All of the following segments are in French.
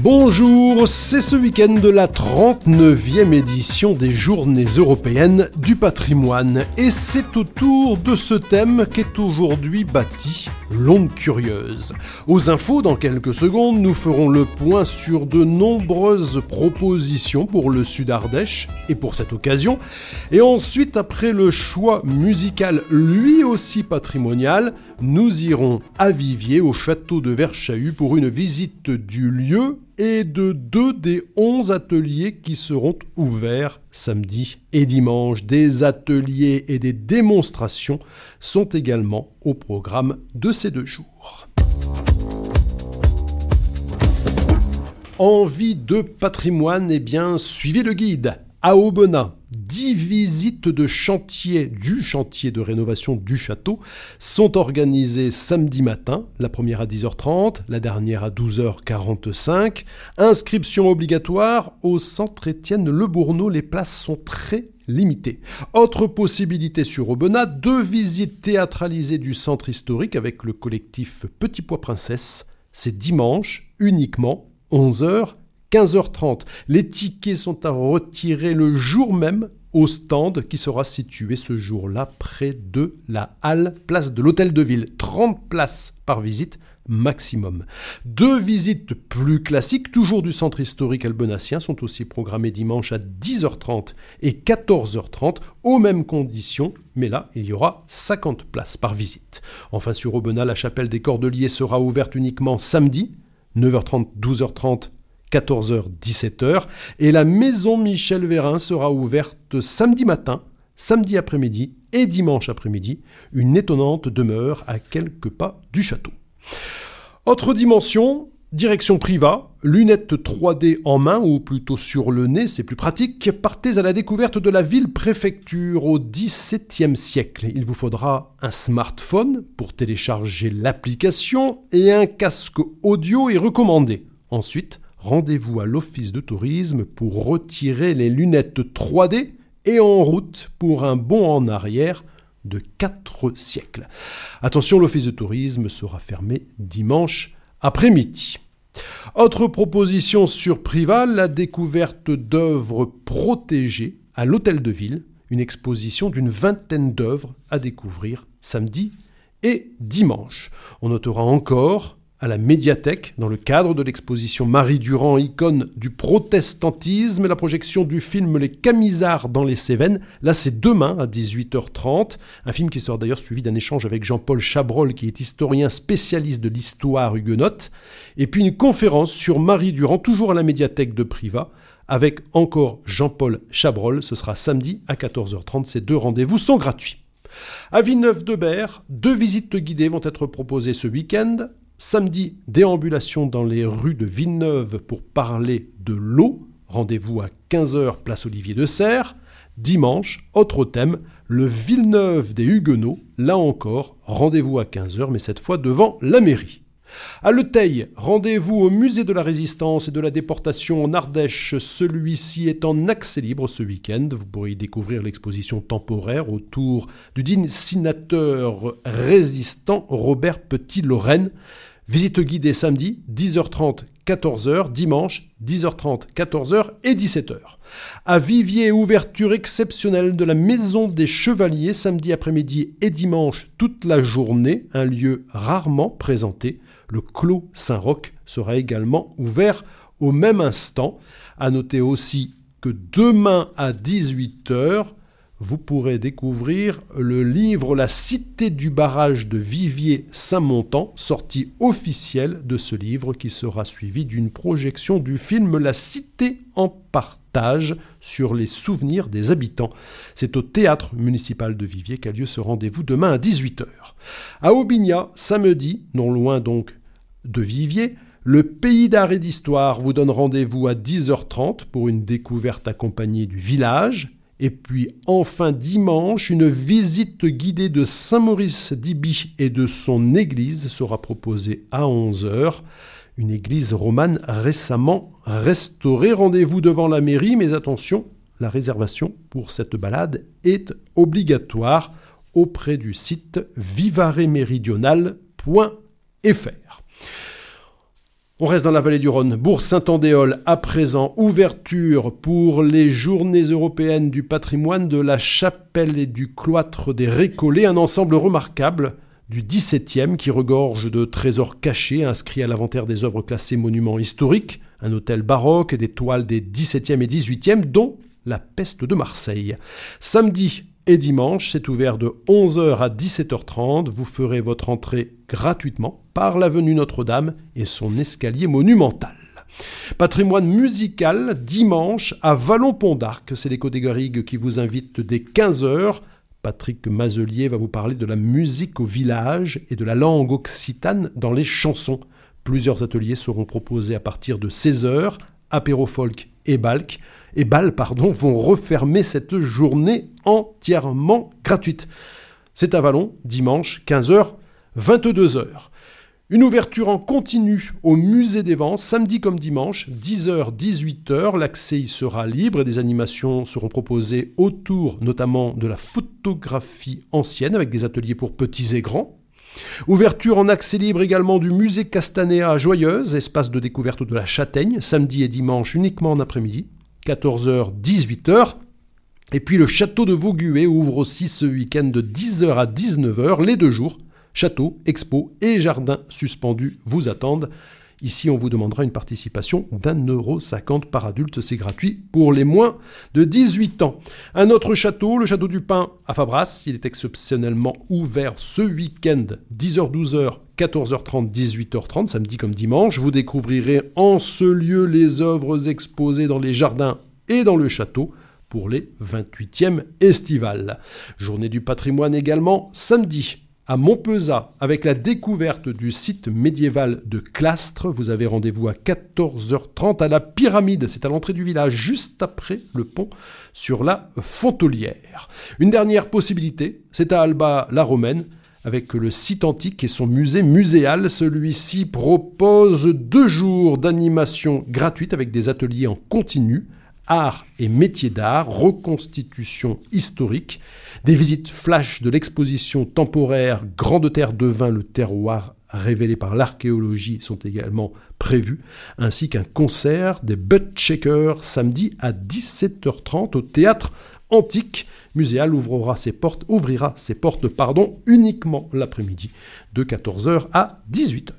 Bonjour, c'est ce week-end de la 39e édition des Journées européennes du patrimoine et c'est autour de ce thème qu'est aujourd'hui bâtie l'onde curieuse. Aux infos, dans quelques secondes, nous ferons le point sur de nombreuses propositions pour le Sud-Ardèche et pour cette occasion. Et ensuite, après le choix musical lui aussi patrimonial, nous irons à Viviers, au château de Verchahus, pour une visite du lieu et de 2 des 11 ateliers qui seront ouverts samedi et dimanche. Des ateliers et des démonstrations sont également au programme de ces 2 jours. Envie de patrimoine, eh bien, suivez le guide. À Aubenas, 10 visites de chantier, du chantier de rénovation du château, sont organisées samedi matin, la première à 10h30, la dernière à 12h45. Inscription obligatoire au centre Étienne Le Bourneau, les places sont très limitées. Autre possibilité sur Aubenas, 2 visites théâtralisées du centre historique avec le collectif Petit Pois Princesse. C'est dimanche uniquement, 11h. 15h30. Les tickets sont à retirer le jour même au stand qui sera situé ce jour-là près de la halle place de l'Hôtel de Ville. 30 places par visite maximum. 2 visites plus classiques, toujours du centre historique albenassien, sont aussi programmées dimanche à 10h30 et 14h30 aux mêmes conditions, mais là, il y aura 50 places par visite. Enfin, sur Aubenas, la chapelle des Cordeliers sera ouverte uniquement samedi, 9h30, 12h30, 14h, 17h, et la maison Michel Vérin sera ouverte samedi matin, samedi après-midi et dimanche après-midi, une étonnante demeure à quelques pas du château. Autre dimension, direction Privas, lunettes 3D en main, ou plutôt sur le nez, c'est plus pratique. Partez à la découverte de la ville-préfecture au XVIIe siècle. Il vous faudra un smartphone pour télécharger l'application et un casque audio est recommandé. Ensuite, rendez-vous à l'office de tourisme pour retirer les lunettes 3D et en route pour un bond en arrière de 4 siècles. Attention, l'office de tourisme sera fermé dimanche après-midi. Autre proposition sur Privas, la découverte d'œuvres protégées à l'Hôtel de Ville, une exposition d'une 20aine d'œuvres à découvrir samedi et dimanche. On notera encore à la médiathèque, dans le cadre de l'exposition Marie Durand, icône du protestantisme, la projection du film Les Camisards dans les Cévennes. Là, c'est demain à 18h30. Un film qui sera d'ailleurs suivi d'un échange avec Jean-Paul Chabrol, qui est historien spécialiste de l'histoire huguenote. Et puis une conférence sur Marie Durand, toujours à la médiathèque de Privas, avec encore Jean-Paul Chabrol. Ce sera samedi à 14h30. Ces 2 rendez-vous sont gratuits. À Villeneuve-de-Berg, 2 visites guidées vont être proposées ce week-end. Samedi, déambulation dans les rues de Villeneuve pour parler de l'eau. Rendez-vous à 15h, place Olivier de Serres. Dimanche, autre thème, le Villeneuve des Huguenots. Là encore, rendez-vous à 15h, mais cette fois devant la mairie. À Le Teil, rendez-vous au musée de la Résistance et de la déportation en Ardèche. Celui-ci est en accès libre ce week-end. Vous pourrez y découvrir l'exposition temporaire autour du dessinateur résistant Robert Petit-Lorraine. Visite guidée samedi, 10h30, 14h, dimanche, 10h30, 14h et 17h. À Viviers, ouverture exceptionnelle de la Maison des Chevaliers, samedi après-midi et dimanche toute la journée, un lieu rarement présenté. Le Clos Saint-Roch sera également ouvert au même instant. À noter aussi que demain à 18h, vous pourrez découvrir le livre La Cité du barrage de Viviers-Saint-Montant, sortie officielle de ce livre qui sera suivi d'une projection du film La Cité en partage sur les souvenirs des habitants. C'est au théâtre municipal de Viviers qu'a lieu ce rendez-vous demain à 18h. À Aubignas, samedi, non loin donc de Viviers, le Pays d'art et d'histoire vous donne rendez-vous à 10h30 pour une découverte accompagnée du village. Et puis enfin dimanche, une visite guidée de Saint-Maurice d'Iby et de son église sera proposée à 11h. Une église romane récemment restaurée. Rendez-vous devant la mairie, mais attention, la réservation pour cette balade est obligatoire auprès du site vivareméridional.fr. On reste dans la vallée du Rhône. Bourg-Saint-Andéol, à présent, ouverture pour les journées européennes du patrimoine de la chapelle et du cloître des Récollets, un ensemble remarquable du XVIIe qui regorge de trésors cachés inscrits à l'inventaire des œuvres classées monuments historiques, un hôtel baroque et des toiles des XVIIe et XVIIIe, dont la peste de Marseille. Samedi et dimanche, c'est ouvert de 11h à 17h30. Vous ferez votre entrée gratuitement par l'avenue Notre-Dame et son escalier monumental. Patrimoine musical, dimanche, à Vallon-Pont d'Arc. C'est l'écho des Garrigues qui vous invite dès 15h. Patrick Mazelier va vous parler de la musique au village et de la langue occitane dans les chansons. Plusieurs ateliers seront proposés à partir de 16h. Apéro folk et bal vont refermer cette journée entièrement gratuite. C'est à Vallon, dimanche, 15h, 22h. Une ouverture en continu au musée des Vents, samedi comme dimanche, 10h, 18h. L'accès y sera libre et des animations seront proposées autour notamment de la photographie ancienne avec des ateliers pour petits et grands. Ouverture en accès libre également du musée Castanéa à Joyeuse, espace de découverte de la châtaigne, samedi et dimanche uniquement en après-midi, 14h, 18h. Et puis le château de Vaugué ouvre aussi ce week-end de 10h à 19h, les 2 jours. Château, expo et jardin suspendus vous attendent. Ici, on vous demandera une participation d'1,50 € par adulte. C'est gratuit pour les moins de 18 ans. Un autre château, le château du Pin à Fabras. Il est exceptionnellement ouvert ce week-end, 10h, 12h, 14h30, 18h30, samedi comme dimanche. Vous découvrirez en ce lieu les œuvres exposées dans les jardins et dans le château pour les 28e estivales. Journée du patrimoine également, samedi. À Montpezat, avec la découverte du site médiéval de Clastres. Vous avez rendez-vous à 14h30 à la Pyramide. C'est à l'entrée du village, juste après le pont sur la Fontolière. Une dernière possibilité, c'est à Alba-la-Romaine, avec le site antique et son musée muséal. Celui-ci propose 2 jours d'animation gratuite avec des ateliers en continu, art et métiers d'art, reconstitution historique, des visites flash de l'exposition temporaire Grande Terre de Vin, le terroir révélé par l'archéologie sont également prévus, ainsi qu'un concert des Buttshakers samedi à 17h30 au théâtre antique. Muséal ouvrira ses portes uniquement l'après-midi de 14h à 18h.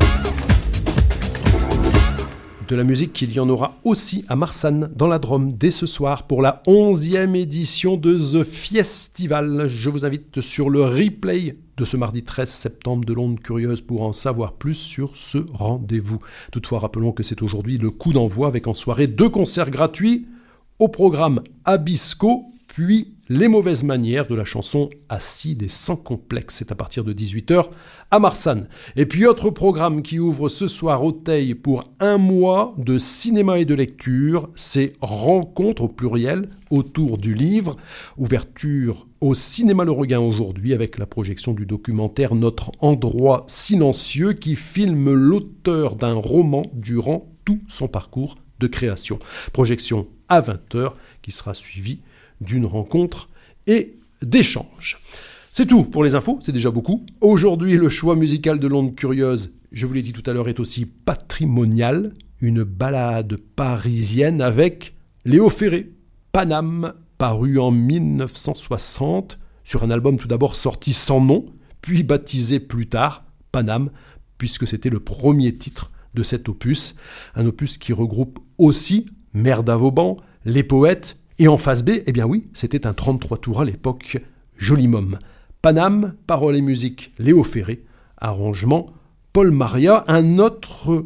De la musique, il y en aura aussi à Marsanne, dans la Drôme, dès ce soir, pour la 11e édition de The Fiestival. Je vous invite sur le replay de ce mardi 13 septembre de l'Onde Curieuse pour en savoir plus sur ce rendez-vous. Toutefois, rappelons que c'est aujourd'hui le coup d'envoi avec en soirée 2 concerts gratuits au programme Abisco, puis Les Mauvaises Manières de la chanson Acide et sans complexe. C'est à partir de 18h à Marsanne. Et puis autre programme qui ouvre ce soir au Teil pour 1 mois de cinéma et de lecture, c'est Rencontres au pluriel autour du livre. Ouverture au cinéma Le Regain aujourd'hui avec la projection du documentaire Notre endroit silencieux qui filme l'auteur d'un roman durant tout son parcours de création. Projection à 20h qui sera suivie d'une rencontre et d'échange. C'est tout pour les infos, c'est déjà beaucoup. Aujourd'hui, le choix musical de l'Onde Curieuse, je vous l'ai dit tout à l'heure, est aussi patrimonial. Une balade parisienne avec Léo Ferré, Paname, paru en 1960, sur un album tout d'abord sorti sans nom, puis baptisé plus tard Paname, puisque c'était le premier titre de cet opus. Un opus qui regroupe aussi Merde à Vauban, Les Poètes, et en face B, eh bien oui, c'était un 33 tours à l'époque, Joli Môme. Paname, paroles et musique, Léo Ferré, arrangement, Paul Moria, un autre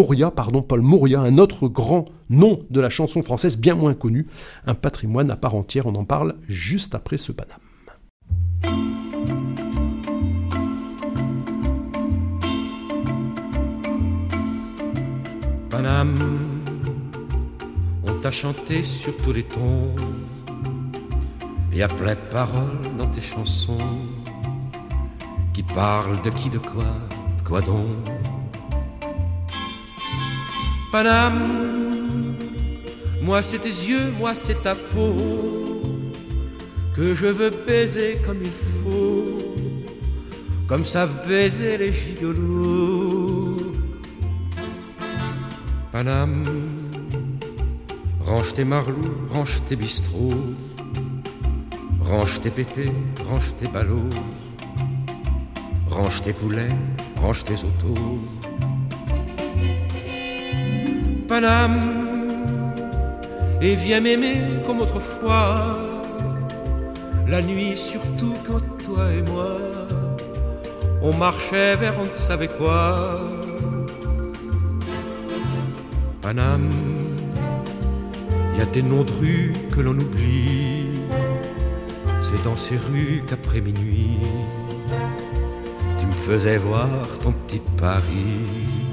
grand nom de la chanson française bien moins connu, un patrimoine à part entière, on en parle juste après ce Paname. Paname, on t'a chanté sur tous les tons, et à plein de paroles dans tes chansons, qui parlent de qui, de quoi donc. Paname, moi c'est tes yeux, moi c'est ta peau, que je veux baiser comme il faut, comme savent baiser les gigolos. Paname, range tes marlous, range tes bistrots, range tes pépés, range tes ballots, range tes poulets, range tes autos. Paname, et viens m'aimer comme autrefois, la nuit surtout quand toi et moi, on marchait vers on ne savait quoi. Paname, y a des noms de rues que l'on oublie, c'est dans ces rues qu'après minuit, tu me faisais voir ton petit Paris.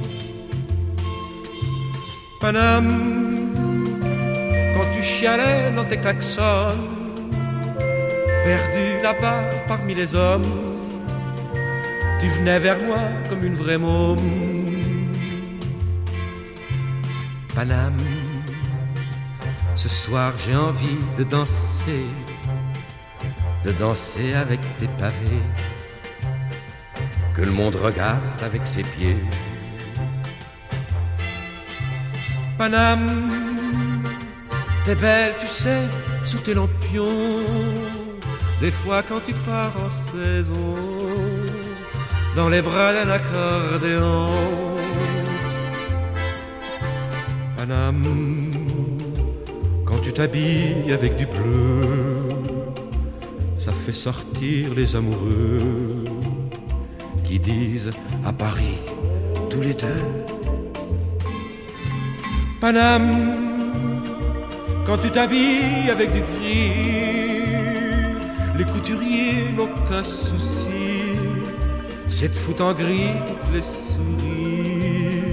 Paname, quand tu chialais dans tes klaxons, perdu là-bas parmi les hommes, tu venais vers moi comme une vraie môme. Paname, ce soir j'ai envie de danser avec tes pavés, que le monde regarde avec ses pieds. Paname, t'es belle, tu sais, sous tes lampions, des fois quand tu pars en saison, dans les bras d'un accordéon. Paname, quand tu t'habilles avec du bleu, ça fait sortir les amoureux qui disent à Paris tous les deux. Paname, quand tu t'habilles avec du gris, les couturiers n'ont qu'un souci, c'est de foutre en gris toutes les souris.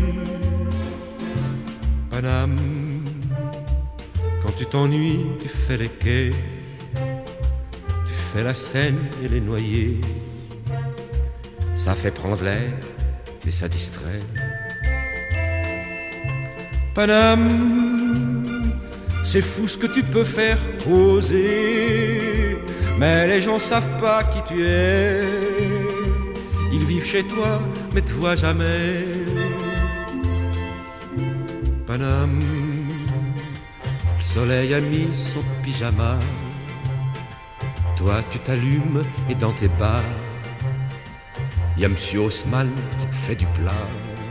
Paname, quand tu t'ennuies, tu fais les quais, tu fais la Seine et les noyers, ça fait prendre l'air et ça distrait. Paname, c'est fou ce que tu peux faire oser, mais les gens savent pas qui tu es, ils vivent chez toi mais te voient jamais. Paname, le soleil a mis son pyjama, toi tu t'allumes et dans tes bars, y a Monsieur Haussmann qui te fait du plat.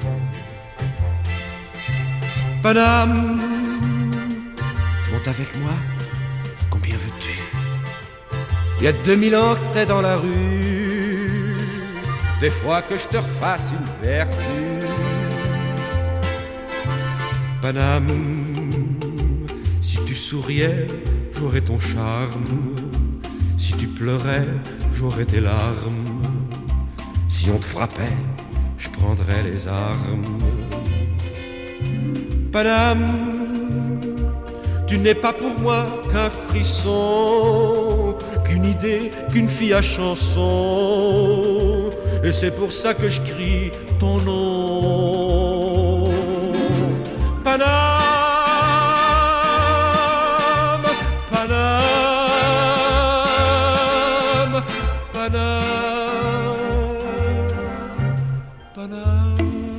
Paname, monte avec moi, combien veux-tu? Y a 2000 ans que t'es dans la rue, des fois que je te refasse une vertu. Paname, si tu souriais, j'aurais ton charme, si tu pleurais, j'aurais tes larmes, si on te frappait, je prendrais les armes. Paname, tu n'es pas pour moi qu'un frisson, qu'une idée, qu'une fille à chanson, et c'est pour ça que je crie ton nom. Paname, Paname, Paname, Paname.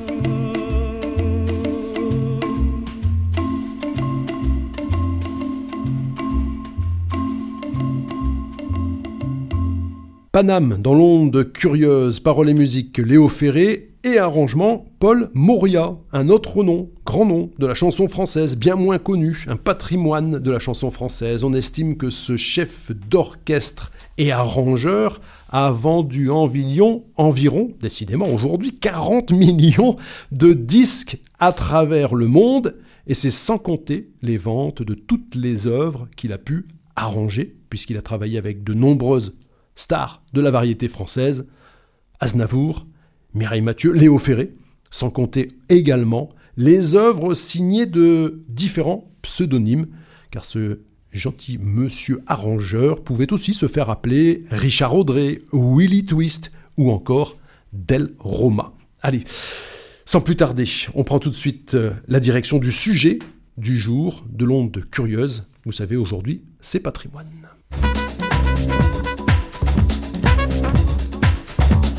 Paname, dans l'onde curieuse, paroles et musique, Léo Ferré, et arrangement, Paul Moria, un autre nom, grand nom de la chanson française, bien moins connu, un patrimoine de la chanson française. On estime que ce chef d'orchestre et arrangeur a vendu environ, décidément aujourd'hui, 40 millions de disques à travers le monde, et c'est sans compter les ventes de toutes les œuvres qu'il a pu arranger, puisqu'il a travaillé avec de nombreuses stars de la variété française, Aznavour, Mireille Mathieu, Léo Ferré, sans compter également les œuvres signées de différents pseudonymes, car ce gentil monsieur arrangeur pouvait aussi se faire appeler Richard Audrey, Willy Twist ou encore Del Roma. Allez, sans plus tarder, on prend tout de suite la direction du sujet du jour de l'onde curieuse. Vous savez, aujourd'hui, c'est patrimoine.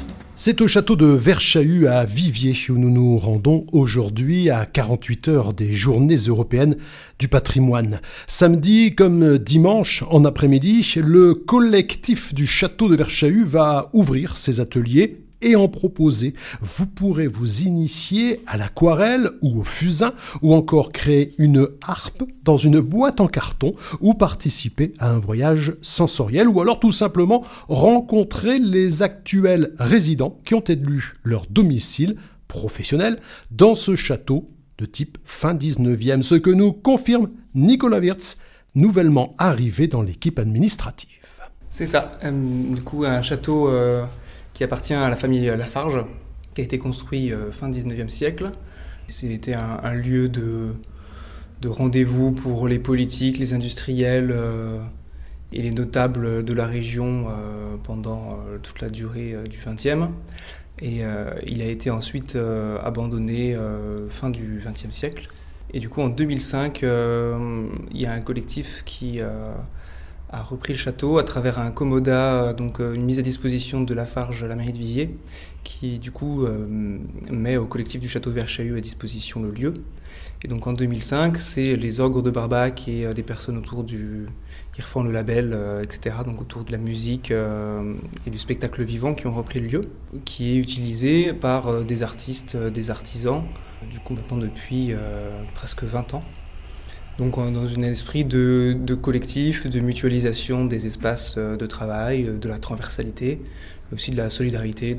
C'est au château de Verschahus à Viviers où nous nous rendons aujourd'hui à 48 heures des Journées européennes du patrimoine. Samedi comme dimanche en après-midi, le collectif du château de Verschahus va ouvrir ses ateliers et en proposer. Vous pourrez vous initier à l'aquarelle ou au fusain, ou encore créer une harpe dans une boîte en carton, ou participer à un voyage sensoriel, ou alors tout simplement rencontrer les actuels résidents qui ont élu leur domicile professionnel dans ce château de type fin 19e, ce que nous confirme Nicolas Wirtz, nouvellement arrivé dans l'équipe administrative. C'est ça, du coup un château qui appartient à la famille Lafarge, qui a été construit fin 19e siècle. C'était un lieu de rendez-vous pour les politiques, les industriels et les notables de la région pendant toute la durée du XXe. Et il a été ensuite abandonné fin du XXe siècle. Et du coup, en 2005, il y a un collectif qui a repris le château à travers un commodat, donc une mise à disposition de Lafarge à la mairie de Viviers, qui du coup met au collectif du château de Verschahus à disposition le lieu. Et donc en 2005, c'est les Ogres de Barbac et des personnes autour qui refont le label, etc., donc autour de la musique et du spectacle vivant qui ont repris le lieu, qui est utilisé par des artistes, des artisans, du coup maintenant depuis presque 20 ans. Donc dans un esprit de collectif, de mutualisation des espaces de travail, de la transversalité, mais aussi de la solidarité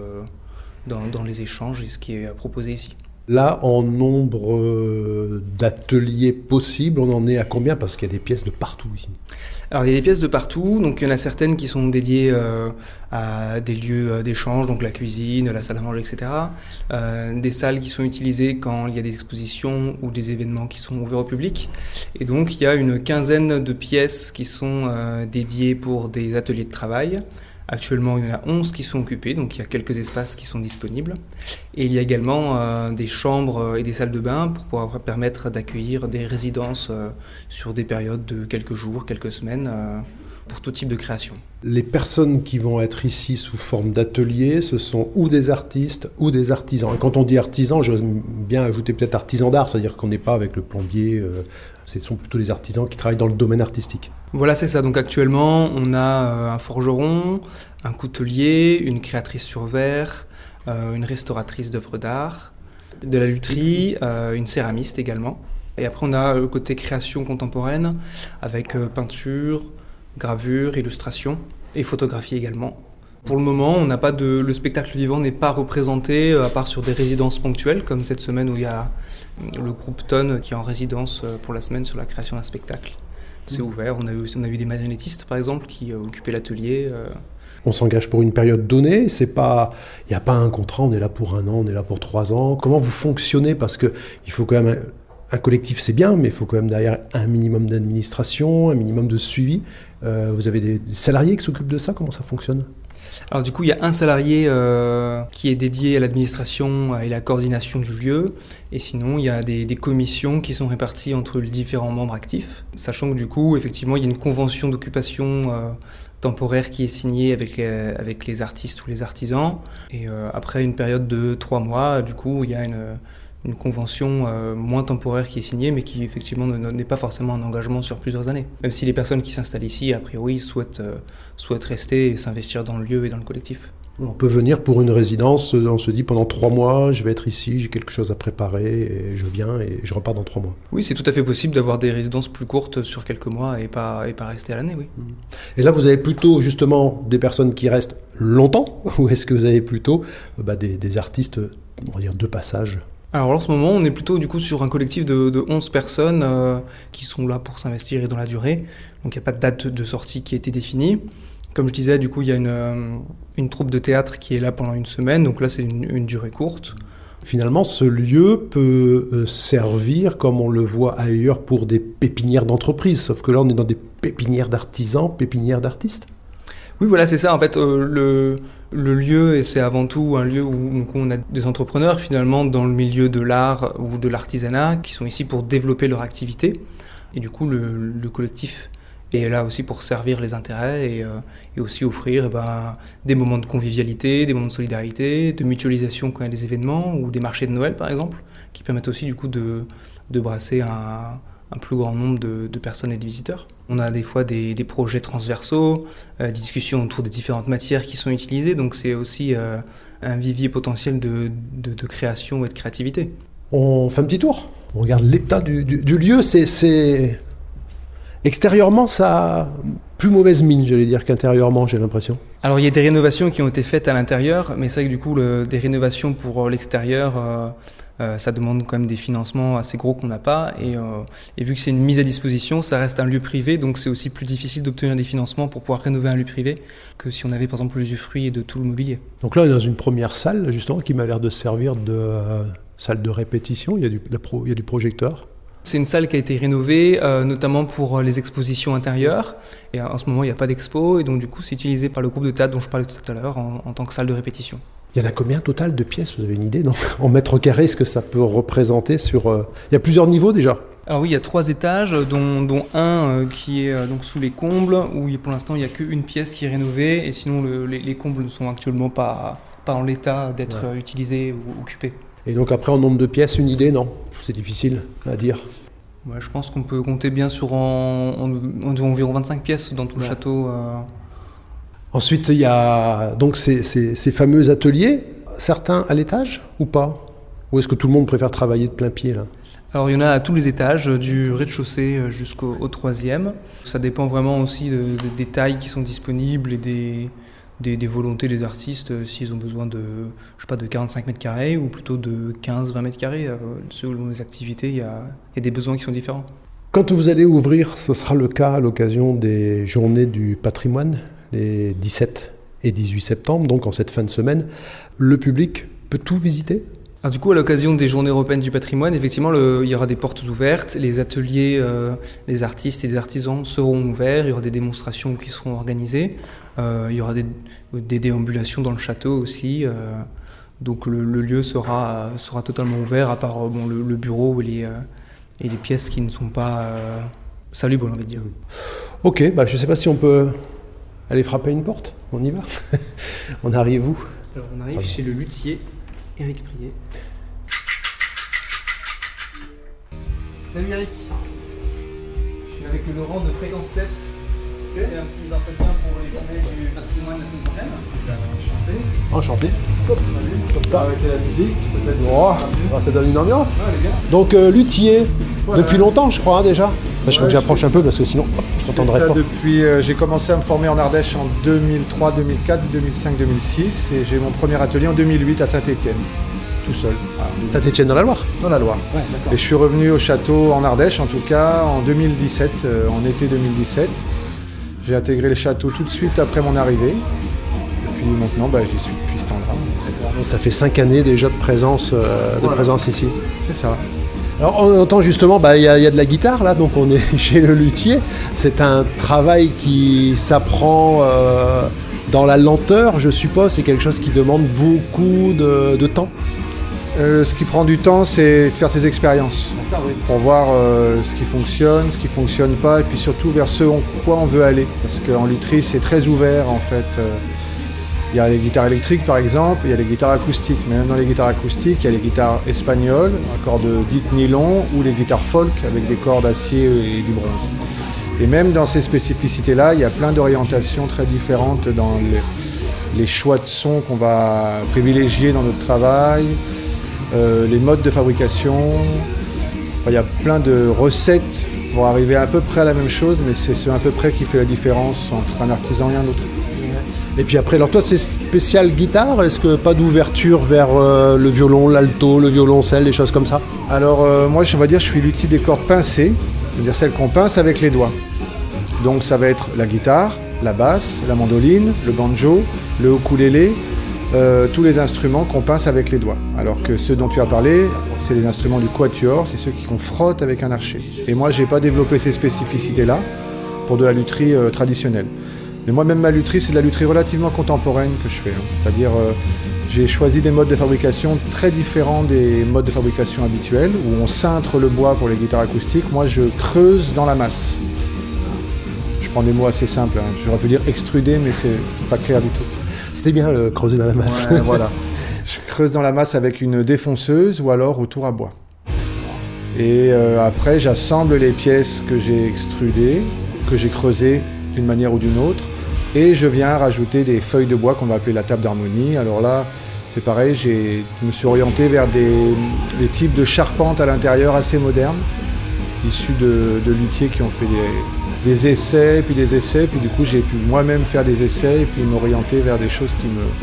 dans les échanges et ce qui est proposé ici. Là, en nombre d'ateliers possibles, on en est à combien? Parce qu'il y a des pièces de partout ici. Alors il y a des pièces de partout, donc il y en a certaines qui sont dédiées à des lieux d'échange, donc la cuisine, la salle à manger, etc. Des salles qui sont utilisées quand il y a des expositions ou des événements qui sont ouverts au public. Et donc il y a une quinzaine de pièces qui sont dédiées pour des ateliers de travail. Actuellement, il y en a 11 qui sont occupés, donc il y a quelques espaces qui sont disponibles. Et il y a également des chambres et des salles de bain pour pouvoir permettre d'accueillir des résidences sur des périodes de quelques jours, quelques semaines, pour tout type de création. Les personnes qui vont être ici sous forme d'atelier, ce sont ou des artistes ou des artisans. Et quand on dit artisan, j'ose bien ajouter peut-être artisan d'art, c'est-à-dire qu'on n'est pas avec le plombier, ce sont plutôt les artisans qui travaillent dans le domaine artistique. Voilà, c'est ça. Donc actuellement, on a un forgeron, un coutelier, une créatrice sur verre, une restauratrice d'œuvres d'art, de la lutherie, une céramiste également. Et après, on a le côté création contemporaine avec peinture, gravure, illustration et photographie également. Pour le moment, on n'a pas le spectacle vivant n'est pas représenté à part sur des résidences ponctuelles, comme cette semaine où il y a le groupe Tonne qui est en résidence pour la semaine sur la création d'un spectacle. C'est ouvert, on a eu des marionnettistes par exemple qui occupaient l'atelier. On s'engage pour une période donnée, il n'y a pas un contrat, on est là pour 1 an, on est là pour 3 ans. Comment vous fonctionnez? Parce qu'il faut quand même... Un collectif, c'est bien, mais il faut quand même derrière un minimum d'administration, un minimum de suivi. Vous avez des salariés qui s'occupent de ça? Comment ça fonctionne? Alors du coup, il y a un salarié qui est dédié à l'administration et la coordination du lieu. Et sinon, il y a des commissions qui sont réparties entre les différents membres actifs. Sachant que du coup, effectivement, il y a une convention d'occupation temporaire qui est signée avec les artistes ou les artisans. Et après une période de 3 mois, du coup, il y a une convention moins temporaire qui est signée, mais qui effectivement n'est pas forcément un engagement sur plusieurs années. Même si les personnes qui s'installent ici, a priori, souhaitent rester et s'investir dans le lieu et dans le collectif. On peut venir pour une résidence, on se dit pendant 3 mois, je vais être ici, j'ai quelque chose à préparer, et je viens et je repars dans 3 mois. Oui, c'est tout à fait possible d'avoir des résidences plus courtes sur quelques mois et pas rester à l'année, oui. Et là, vous avez plutôt justement des personnes qui restent longtemps, ou est-ce que vous avez plutôt des artistes, on va dire, de passage? Alors en ce moment, on est plutôt du coup sur un collectif de 11 personnes qui sont là pour s'investir et dans la durée. Donc il n'y a pas de date de sortie qui a été définie. Comme je disais, du coup, il y a une troupe de théâtre qui est là pendant 1 semaine. Donc là, c'est une durée courte. Finalement, ce lieu peut servir, comme on le voit ailleurs, pour des pépinières d'entreprise. Sauf que là, on est dans des pépinières d'artisans, pépinières d'artistes. Oui, voilà, c'est ça. En fait, le lieu, et c'est avant tout un lieu où on a des entrepreneurs, finalement, dans le milieu de l'art ou de l'artisanat, qui sont ici pour développer leur activité. Et du coup, le collectif Et là aussi pour servir les intérêts et aussi offrir des moments de convivialité, des moments de solidarité, de mutualisation quand il y a des événements ou des marchés de Noël par exemple, qui permettent aussi du coup de brasser un plus grand nombre de personnes et de visiteurs. On a des fois des projets transversaux, des discussions autour des différentes matières qui sont utilisées, donc c'est aussi un vivier potentiel de création et de créativité. On fait un petit tour, on regarde l'état du lieu, c'est... Extérieurement, ça a plus mauvaise mine, j'allais dire, qu'intérieurement, j'ai l'impression. Alors il y a des rénovations qui ont été faites à l'intérieur, mais c'est vrai que du coup, des rénovations pour l'extérieur, ça demande quand même des financements assez gros qu'on n'a pas. Et vu que c'est une mise à disposition, ça reste un lieu privé, donc c'est aussi plus difficile d'obtenir des financements pour pouvoir rénover un lieu privé que si on avait par exemple l'usufruit de tout le mobilier. Donc là, on est dans une première salle, justement, qui m'a l'air de servir de salle de répétition. Il y a du projecteur. C'est une salle qui a été rénovée, notamment pour les expositions intérieures. Et en ce moment, il n'y a pas d'expo, et donc du coup, c'est utilisé par le groupe de théâtre dont je parlais tout à l'heure en tant que salle de répétition. Il y en a combien total de pièces? Vous avez une idée, non? En mètres carrés, ce que ça peut représenter sur... Il y a plusieurs niveaux déjà? Alors oui, il y a 3 étages, dont un qui est donc sous les combles, où pour l'instant, il n'y a qu'une pièce qui est rénovée, et sinon, les combles ne sont actuellement pas en l'état d'être utilisés ou occupés. Et donc après, en nombre de pièces, une idée, non? C'est difficile à dire. Ouais, je pense qu'on peut compter bien sur environ 25 pièces dans tout le château. Ensuite, il y a donc ces fameux ateliers, certains à l'étage ou pas? Ou est-ce que tout le monde préfère travailler de plein pied là? Alors il y en a à tous les étages, du rez-de-chaussée jusqu'au 3e. Ça dépend vraiment aussi des tailles qui sont disponibles et des volontés des artistes, s'ils ont besoin de 45 mètres carrés ou plutôt de 15-20 mètres carrés. Selon les activités, il y a des besoins qui sont différents. Quand vous allez ouvrir, ce sera le cas à l'occasion des Journées du patrimoine, les 17 et 18 septembre, donc en cette fin de semaine. Le public peut tout visiter ? Alors du coup, à l'occasion des Journées européennes du patrimoine, effectivement, il y aura des portes ouvertes, les ateliers, les artistes et les artisans seront ouverts, il y aura des démonstrations qui seront organisées, il y aura des déambulations dans le château aussi, donc le lieu sera totalement ouvert, à part le bureau et les pièces qui ne sont pas salubres, on va dire. Ok, je ne sais pas si on peut aller frapper une porte, on y va. On arrive où ? Alors on arrive chez le luthier. Eric Prier. Salut Eric. Je suis avec Laurent de Fréquence 7. Okay. C'est un petit entretien pour les journées du patrimoine la semaine prochaine. Enchanté. Comme ça, avec la musique, peut-être. Ça donne une ambiance. Ouais, elle est bien. Donc luthier, depuis longtemps je crois déjà. Je faut que j'approche un peu parce que sinon je t'entendrai pas. Depuis, j'ai commencé à me former en Ardèche en 2003, 2004, 2005, 2006 et j'ai mon premier atelier en 2008 à Saint-Étienne, tout seul. Saint-Étienne dans la Loire ? Dans la Loire. Ouais, et je suis revenu au château en Ardèche, en tout cas en 2017, en été 2017. J'ai intégré le château tout de suite après mon arrivée. Et puis maintenant, j'y suis depuis ce temps-là. Donc ça fait 5 années déjà de présence, présence ici. C'est ça. Alors on entend justement, il y a de la guitare là, donc on est chez le luthier. C'est un travail qui s'apprend dans la lenteur, je suppose. C'est quelque chose qui demande beaucoup de temps. Ce qui prend du temps, c'est de faire tes expériences. Ça, oui. Pour voir ce qui fonctionne pas, et puis surtout vers ce en quoi on veut aller. Parce qu'en lutherie, c'est très ouvert en fait. Il y a les guitares électriques par exemple, il y a les guitares acoustiques. Mais même dans les guitares acoustiques, il y a les guitares espagnoles, à cordes dites nylon, ou les guitares folk avec des cordes acier et du bronze. Et même dans ces spécificités-là, il y a plein d'orientations très différentes dans les choix de sons qu'on va privilégier dans notre travail, les modes de fabrication. Il y a plein de recettes pour arriver à peu près à la même chose, mais c'est ce à peu près qui fait la différence entre un artisan et un autre. Et puis après, alors toi c'est spécial guitare, est-ce que pas d'ouverture vers le violon, l'alto, le violoncelle, des choses comme ça? Alors moi je suis luthier des cordes pincées, c'est-à-dire celles qu'on pince avec les doigts. Donc ça va être la guitare, la basse, la mandoline, le banjo, le ukulélé, tous les instruments qu'on pince avec les doigts. Alors que ceux dont tu as parlé, c'est les instruments du quatuor, c'est ceux qu'on frotte avec un archet. Et moi j'ai pas développé ces spécificités-là pour de la lutherie traditionnelle. Mais moi-même, ma lutherie, c'est de la lutherie relativement contemporaine que je fais. C'est-à-dire, j'ai choisi des modes de fabrication très différents des modes de fabrication habituels, où on cintre le bois pour les guitares acoustiques. Moi, je creuse dans la masse. Je prends des mots assez simples. Hein. J'aurais pu dire extruder, mais c'est pas clair du tout. C'était bien creuser dans la masse. Ouais, voilà. Je creuse dans la masse avec une défonceuse ou alors au tour à bois. Et après, j'assemble les pièces que j'ai extrudées, que j'ai creusées d'une manière ou d'une autre, et je viens rajouter des feuilles de bois qu'on va appeler la table d'harmonie. Alors là, c'est pareil, je me suis orienté vers des types de charpentes à l'intérieur assez modernes, issus de luthiers qui ont fait des essais, puis du coup j'ai pu moi-même faire des essais et puis m'orienter vers des choses qui me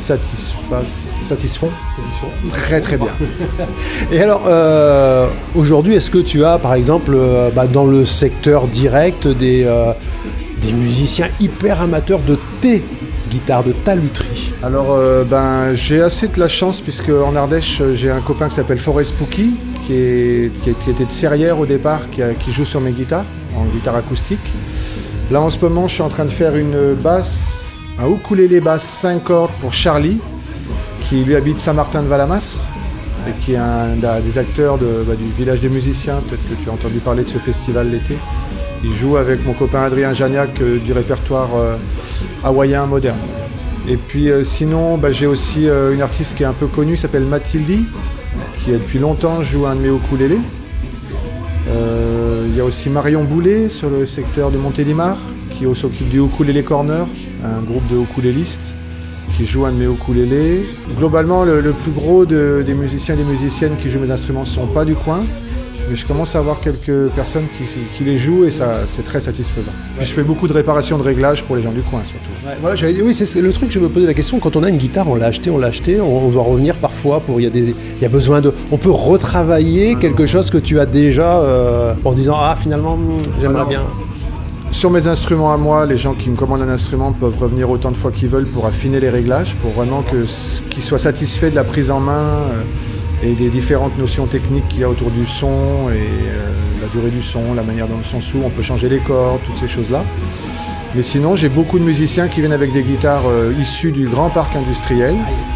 satisfont très très bien. Et alors, aujourd'hui, est-ce que tu as, par exemple, dans le secteur direct, des musiciens hyper amateurs de tes guitares, de ta lutherie? Alors, j'ai assez de la chance, puisque en Ardèche, j'ai un copain qui s'appelle Forest Spooky, qui était de Serrières au départ, qui joue sur mes guitares, en guitare acoustique. Là, en ce moment, je suis en train de faire une basse, un ukulélé basse 5 cordes pour Charlie, qui lui habite Saint-Martin-de-Valamas, et qui est un des acteurs du village des musiciens. Peut-être que tu as entendu parler de ce festival l'été. Il joue avec mon copain Adrien Janiac du répertoire hawaïen moderne. Et puis sinon, j'ai aussi une artiste qui est un peu connue, qui s'appelle Mathilde, qui depuis longtemps joue un de mes ukulélés. Il y a aussi Marion Boulet sur le secteur de Montélimar, qui s'occupe du Ukulélé Corner, un groupe de ukulélistes qui joue un de mes ukulélés. Globalement, le plus gros des musiciens et des musiciennes qui jouent mes instruments ne sont pas du coin, mais je commence à avoir quelques personnes qui les jouent et ça, c'est très satisfaisant. Ouais. Je fais beaucoup de réparations de réglages pour les gens du coin surtout. Ouais, voilà, oui, c'est le truc, je me posais la question, quand on a une guitare, on l'a acheté, on doit revenir parfois, il y a besoin on peut retravailler quelque chose que tu as déjà en disant finalement j'aimerais bien. Sur mes instruments à moi, les gens qui me commandent un instrument peuvent revenir autant de fois qu'ils veulent pour affiner les réglages, pour vraiment qu'ils soient satisfaits de la prise en main et des différentes notions techniques qu'il y a autour du son et la durée du son, la manière dont le son s'ouvre, on peut changer les cordes, toutes ces choses-là. Mais sinon, j'ai beaucoup de musiciens qui viennent avec des guitares issues du grand parc industriel.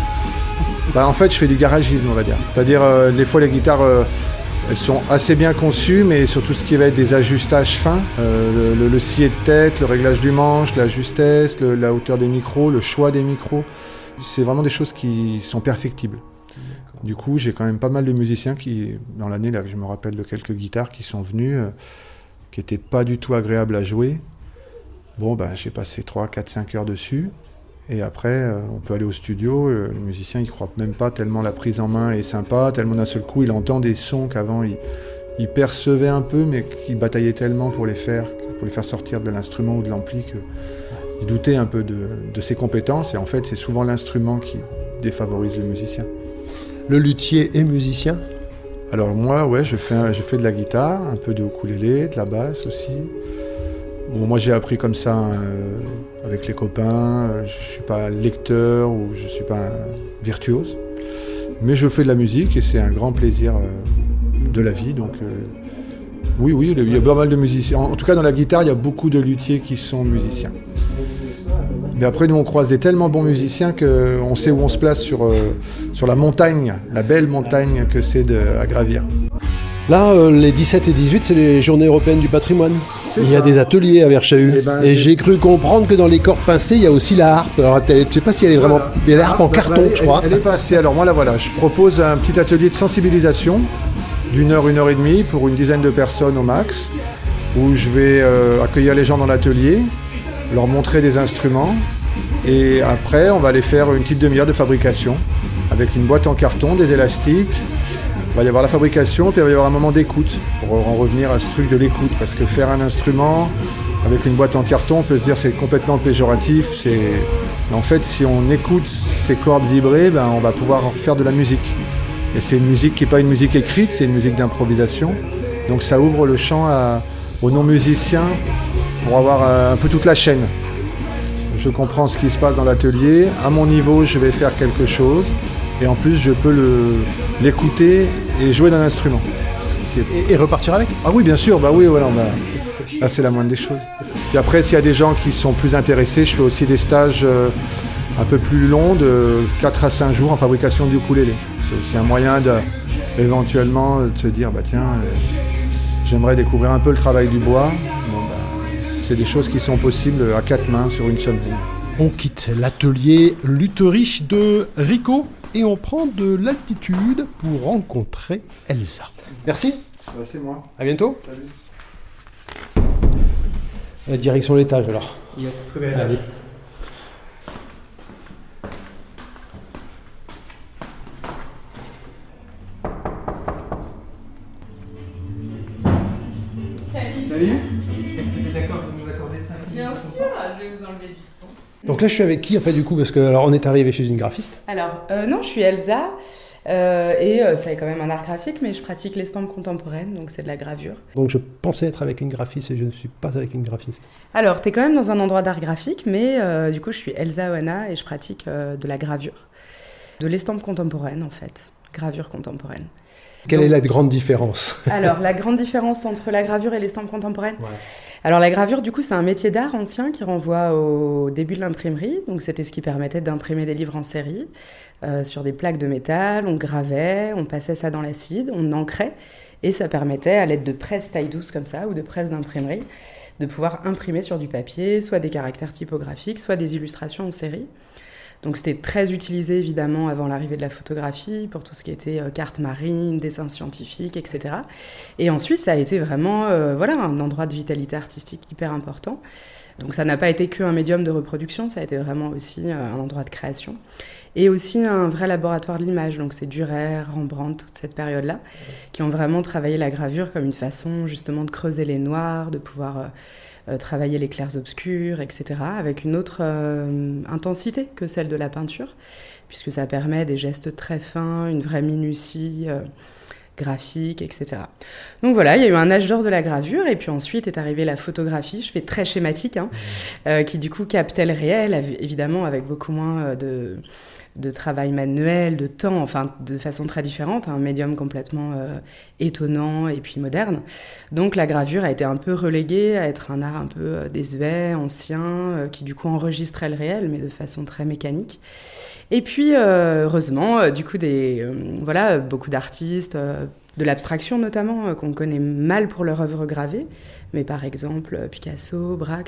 En fait, je fais du garagisme, on va dire. C'est-à-dire, des fois, les guitares... elles sont assez bien conçues, mais sur tout ce qui va être des ajustages fins, le scié de tête, le réglage du manche, la justesse, la hauteur des micros, le choix des micros, c'est vraiment des choses qui sont perfectibles. Du coup, j'ai quand même pas mal de musiciens qui, dans l'année, là, je me rappelle de quelques guitares qui sont venus, qui n'étaient pas du tout agréables à jouer. Bon, j'ai passé 3, 4, 5 heures dessus. Et après, on peut aller au studio, le musicien il croit même pas tellement la prise en main est sympa, tellement d'un seul coup il entend des sons qu'avant il percevait un peu, mais qu'il bataillait tellement pour les faire sortir de l'instrument ou de l'ampli qu'il doutait un peu de ses compétences. Et en fait, c'est souvent l'instrument qui défavorise le musicien. Le luthier est musicien ? Alors moi, ouais, je fais de la guitare, un peu de ukulélé, de la basse aussi. Bon, moi j'ai appris comme ça avec les copains, je ne suis pas lecteur ou je ne suis pas un virtuose, mais je fais de la musique et c'est un grand plaisir de la vie. Donc oui, il y a pas mal de musiciens. En tout cas dans la guitare, il y a beaucoup de luthiers qui sont musiciens. Mais après nous on croise des tellement bons musiciens qu'on sait où on se place sur la montagne, la belle montagne que c'est à gravir. Là, les 17 et 18, c'est les Journées européennes du patrimoine. Il y a des ateliers à Verchahus. Et j'ai cru comprendre que dans les cordes pincées, il y a aussi la harpe. Alors, je ne sais pas si elle est vraiment... Il y a la harpe en carton, je crois. Elle est passée. Alors moi, là, voilà, je propose un petit atelier de sensibilisation d'1 heure, 1 heure et demie pour une dizaine de personnes au max, où je vais accueillir les gens dans l'atelier, leur montrer des instruments, et après, on va aller faire une petite demi-heure de fabrication avec une boîte en carton, des élastiques. Il va y avoir la fabrication, puis il va y avoir un moment d'écoute, pour en revenir à ce truc de l'écoute, parce que faire un instrument avec une boîte en carton, on peut se dire c'est complètement péjoratif, mais en fait si on écoute ces cordes vibrer, on va pouvoir faire de la musique. Et c'est une musique qui n'est pas une musique écrite, c'est une musique d'improvisation, donc ça ouvre le champ aux non-musiciens pour avoir un peu toute la chaîne. Je comprends ce qui se passe dans l'atelier, à mon niveau je vais faire quelque chose, et en plus je peux l'écouter et jouer d'un instrument. Et repartir avec ? Ah oui, bien sûr, oui, voilà, là c'est la moindre des choses. Puis après, s'il y a des gens qui sont plus intéressés, je fais aussi des stages un peu plus longs, de 4 à 5 jours en fabrication du ukulélé. C'est aussi un moyen éventuellement de se dire, tiens, j'aimerais découvrir un peu le travail du bois. c'est des choses qui sont possibles à 4 mains sur une seule boule. On quitte l'atelier lutherie de Rico et on prend de l'altitude pour rencontrer Elsa. Merci. C'est moi. À bientôt. Salut. La direction de l'étage alors. Yes, très bien. Allez. Salut. Est-ce que tu es d'accord de nous accorder 5 minutes? Bien sûr, je vais vous enlever du son. Donc là je suis avec qui en fait du coup parce que alors on est arrivé chez une graphiste. Alors, non, je suis Elsa, c'est quand même un art graphique, mais je pratique l'estampe contemporaine, donc c'est de la gravure. Donc je pensais être avec une graphiste et je ne suis pas avec une graphiste. Alors, t'es quand même dans un endroit d'art graphique, mais du coup, je suis Elsa Oana et je pratique de la gravure. De l'estampe contemporaine, en fait. Gravure contemporaine. Quelle est la grande différence? Alors, la grande différence entre la gravure et l'estampe contemporaine. Alors, la gravure, du coup, c'est un métier d'art ancien qui renvoie au début de l'imprimerie. Donc, c'était ce qui permettait d'imprimer des livres en série sur des plaques de métal. On gravait, on passait ça dans l'acide, on ancrait. Et ça permettait, à l'aide de presses taille douce comme ça, ou de presses d'imprimerie, de pouvoir imprimer sur du papier, soit des caractères typographiques, soit des illustrations en série. Donc c'était très utilisé évidemment avant l'arrivée de la photographie pour tout ce qui était cartes marines, dessins scientifiques, etc. Et ensuite ça a été vraiment un endroit de vitalité artistique hyper important. Donc ça n'a pas été qu'un médium de reproduction, ça a été vraiment aussi un endroit de création. Et aussi un vrai laboratoire de l'image, donc c'est Dürer, Rembrandt, toute cette période-là, qui ont vraiment travaillé la gravure comme une façon justement de creuser les noirs, de pouvoir travailler les clairs obscurs, etc., avec une autre intensité que celle de la peinture, puisque ça permet des gestes très fins, une vraie minutie graphique, etc. Donc voilà, il y a eu un âge d'or de la gravure, et puis ensuite est arrivée la photographie, je fais très schématique, qui du coup captait le réel, évidemment avec beaucoup moins de travail manuel, de temps, enfin de façon très différente, un médium complètement étonnant et puis moderne. Donc la gravure a été un peu reléguée à être un art un peu désuet, ancien, qui du coup enregistrait le réel, mais de façon très mécanique. Et puis heureusement, du coup, beaucoup d'artistes, de l'abstraction notamment, qu'on connaît mal pour leur œuvre gravée, mais par exemple Picasso, Braque,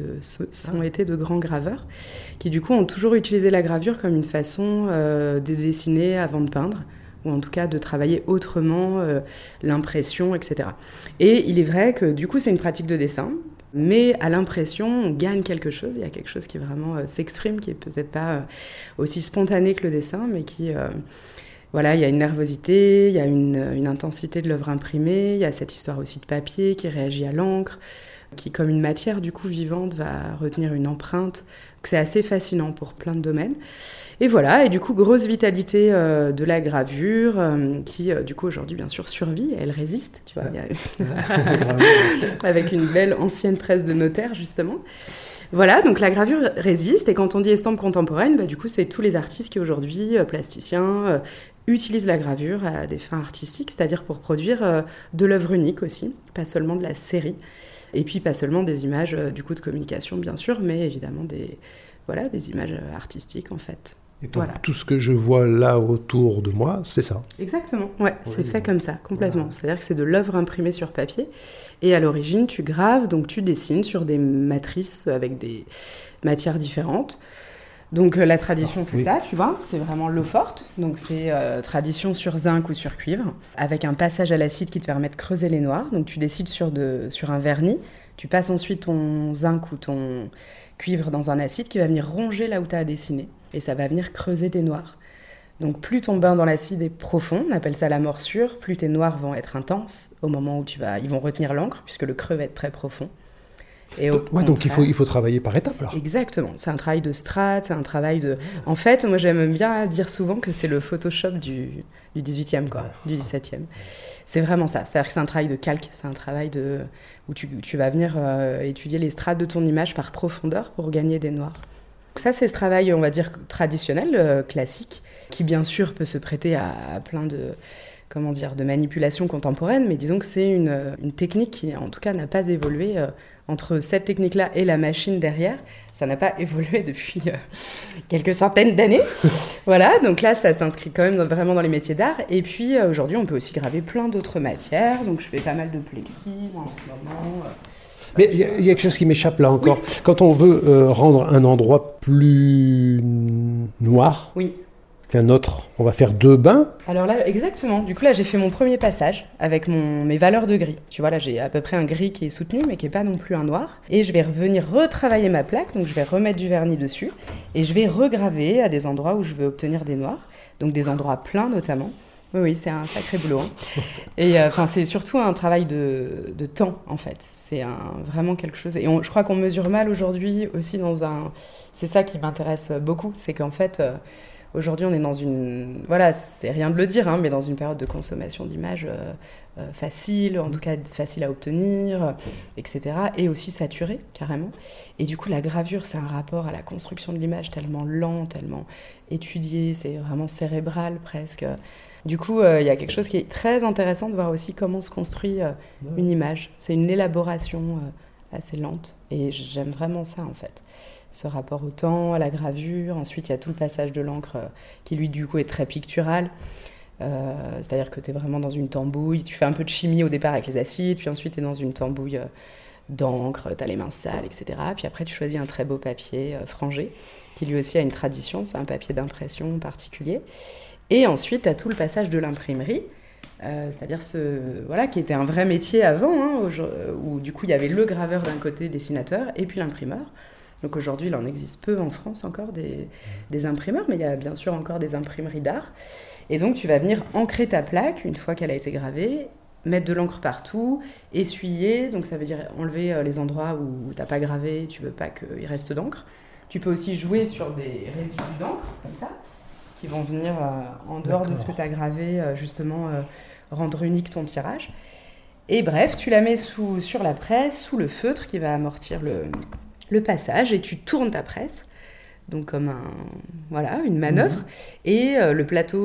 ont été de grands graveurs, qui du coup ont toujours utilisé la gravure comme une façon de dessiner avant de peindre, ou en tout cas de travailler autrement l'impression, etc. Et il est vrai que du coup c'est une pratique de dessin, mais à l'impression, on gagne quelque chose, il y a quelque chose qui vraiment s'exprime, qui est peut-être pas aussi spontané que le dessin, mais qui... il y a une nervosité, il y a une intensité de l'œuvre imprimée, il y a cette histoire aussi de papier qui réagit à l'encre, qui, comme une matière du coup vivante, va retenir une empreinte. Donc, c'est assez fascinant pour plein de domaines. Et voilà, et du coup, grosse vitalité de la gravure, qui du coup aujourd'hui bien sûr survit, elle résiste, tu vois, avec une belle ancienne presse de notaire justement. Voilà, donc la gravure résiste, et quand on dit estampe contemporaine, du coup c'est tous les artistes qui aujourd'hui, plasticiens, utilisent la gravure à des fins artistiques, c'est-à-dire pour produire de l'œuvre unique aussi, pas seulement de la série, et puis pas seulement des images du coup de communication bien sûr, mais évidemment des images artistiques en fait. Et donc tout ce que je vois là autour de moi, c'est ça. Exactement, c'est fait comme ça, complètement. Voilà. C'est-à-dire que c'est de l'œuvre imprimée sur papier, et à l'origine tu graves, donc tu dessines sur des matrices avec des matières différentes. Donc la tradition c'est ça, tu vois, c'est vraiment l'eau forte, donc c'est tradition sur zinc ou sur cuivre, avec un passage à l'acide qui te permet de creuser les noirs, donc tu décides sur un vernis, tu passes ensuite ton zinc ou ton cuivre dans un acide qui va venir ronger là où tu as dessiné, et ça va venir creuser des noirs. Donc plus ton bain dans l'acide est profond, on appelle ça la morsure, plus tes noirs vont être intenses au moment où ils vont retenir l'encre, puisque le creux va être très profond. Donc il faut travailler par étapes alors. Exactement, c'est un travail de strat, c'est un travail de... En fait, moi j'aime bien dire souvent que c'est le Photoshop du 18e, du 17e. C'est vraiment ça, c'est-à-dire que c'est un travail de calque, c'est un travail où tu vas venir étudier les strates de ton image par profondeur pour gagner des noirs. Donc ça, c'est ce travail, on va dire, traditionnel, classique, qui bien sûr peut se prêter à plein de manipulations contemporaines, mais disons que c'est une technique qui, en tout cas, n'a pas évolué entre cette technique-là et la machine derrière. Ça n'a pas évolué depuis quelques centaines d'années. Voilà, donc là, ça s'inscrit quand même vraiment dans les métiers d'art. Et puis, aujourd'hui, on peut aussi graver plein d'autres matières. Donc, je fais pas mal de plexi en ce moment. Mais il y a quelque chose qui m'échappe là encore. Oui. Quand on veut rendre un endroit plus noir qu'un autre, on va faire 2 bains. Alors là, exactement. Du coup, là, j'ai fait mon premier passage avec mes valeurs de gris. Tu vois, là, j'ai à peu près un gris qui est soutenu, mais qui n'est pas non plus un noir. Et je vais revenir retravailler ma plaque. Donc, je vais remettre du vernis dessus. Et je vais regraver à des endroits où je veux obtenir des noirs. Donc, des endroits pleins, notamment. Oui, c'est un sacré boulot. Hein. Et c'est surtout un travail de temps, en fait. C'est vraiment quelque chose... Et je crois qu'on mesure mal aujourd'hui aussi dans un... C'est ça qui m'intéresse beaucoup. C'est qu'en fait... Aujourd'hui, on est dans une... Voilà, c'est rien de le dire, hein, mais dans une période de consommation d'images facile, en tout cas facile à obtenir, etc. Et aussi saturée, carrément. Et du coup, la gravure, c'est un rapport à la construction de l'image tellement lent, tellement étudié, c'est vraiment cérébral presque. Du coup, il y a quelque chose qui est très intéressant de voir aussi comment se construit une image. C'est une élaboration assez lente. Et j'aime vraiment ça, en fait. Ce rapport au temps, à la gravure. Ensuite, il y a tout le passage de l'encre qui, lui, du coup, est très pictural. C'est-à-dire que tu es vraiment dans une tambouille. Tu fais un peu de chimie au départ avec les acides, puis ensuite, tu es dans une tambouille d'encre, tu as les mains sales, etc. Puis après, tu choisis un très beau papier frangé, qui lui aussi a une tradition. C'est un papier d'impression particulier. Et ensuite, tu as tout le passage de l'imprimerie. C'est-à-dire qui était un vrai métier avant, hein, où du coup, il y avait le graveur d'un côté, dessinateur, et puis l'imprimeur. Donc aujourd'hui, il en existe peu en France encore des imprimeurs, mais il y a bien sûr encore des imprimeries d'art. Et donc, tu vas venir ancrer ta plaque une fois qu'elle a été gravée, mettre de l'encre partout, essuyer, donc ça veut dire enlever les endroits où tu n'as pas gravé, tu ne veux pas qu'il reste d'encre. Tu peux aussi jouer sur des résidus d'encre, comme ça, qui vont venir en dehors de ce que tu as gravé, justement, rendre unique ton tirage. Et bref, tu la mets sur la presse, sous le feutre qui va amortir le passage, et tu tournes ta presse, donc comme une manœuvre, et le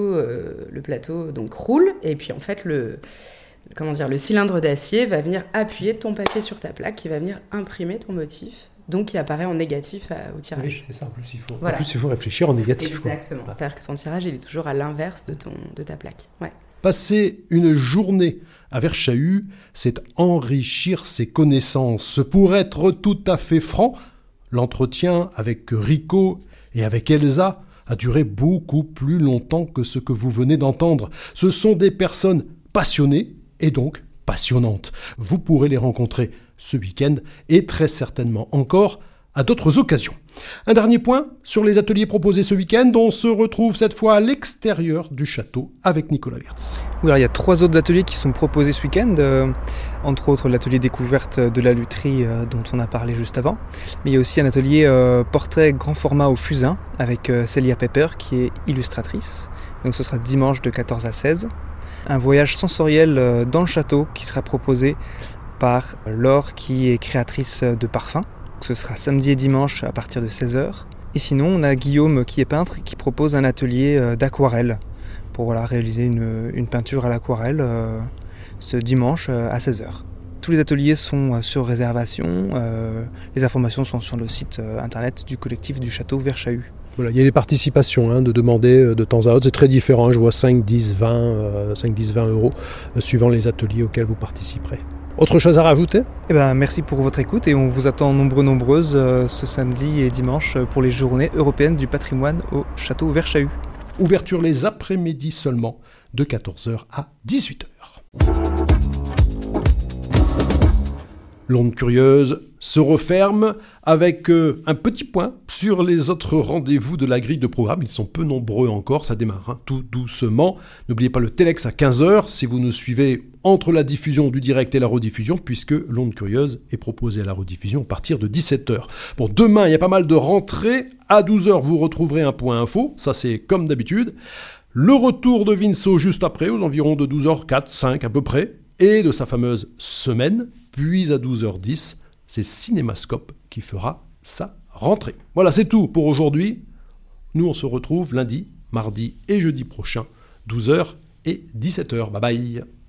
plateau donc roule, et puis en fait le cylindre d'acier va venir appuyer ton papier sur ta plaque, qui va venir imprimer ton motif, donc qui apparaît en négatif au tirage. Oui, c'est ça, en plus il faut réfléchir en négatif. Exactement, c'est-à-dire que ton tirage, il est toujours à l'inverse de ta plaque. Ouais. Passer une journée à Verschahu, c'est enrichir ses connaissances. Pour être tout à fait franc, l'entretien avec Rico et avec Elsa a duré beaucoup plus longtemps que ce que vous venez d'entendre. Ce sont des personnes passionnées et donc passionnantes. Vous pourrez les rencontrer ce week-end et très certainement encore à d'autres occasions. Un dernier point sur les ateliers proposés ce week-end. On se retrouve cette fois à l'extérieur du château avec Nicolas Wirtz. Oui, alors il y a 3 autres ateliers qui sont proposés ce week-end, entre autres l'atelier découverte de la lutherie dont on a parlé juste avant. Mais il y a aussi un atelier portrait grand format au fusain avec Celia Pepper qui est illustratrice. Donc ce sera dimanche de 14 à 16. Un voyage sensoriel dans le château qui sera proposé par Laure qui est créatrice de parfums. Ce sera samedi et dimanche à partir de 16h. Et sinon, on a Guillaume qui est peintre qui propose un atelier d'aquarelle pour réaliser une peinture à l'aquarelle ce dimanche à 16h. Tous les ateliers sont sur réservation. Les informations sont sur le site internet du collectif du château Verschahu. Voilà, il y a des participations de demander de temps à autre. C'est très différent. Je vois 5, 10, 20 euros suivant les ateliers auxquels vous participerez. Autre chose à rajouter ? Merci pour votre écoute et on vous attend nombreuses ce samedi et dimanche pour les journées européennes du patrimoine au château Verschahu. Ouverture les après-midi seulement de 14h à 18h. L'onde curieuse se referme avec un petit point sur les autres rendez-vous de la grille de programme. Ils sont peu nombreux encore, ça démarre tout doucement. N'oubliez pas le Telex à 15h si vous nous suivez entre la diffusion du direct et la rediffusion, puisque l'onde curieuse est proposée à la rediffusion à partir de 17h. Bon, demain, il y a pas mal de rentrées. À 12h, vous retrouverez un point info. Ça, c'est comme d'habitude. Le retour de Vinceau juste après, aux environs de 12h04, 5 à peu près, et de sa fameuse semaine. Puis à 12h10, c'est Cinémascope qui fera sa rentrée. Voilà, c'est tout pour aujourd'hui. Nous, on se retrouve lundi, mardi et jeudi prochain, 12h et 17h. Bye bye.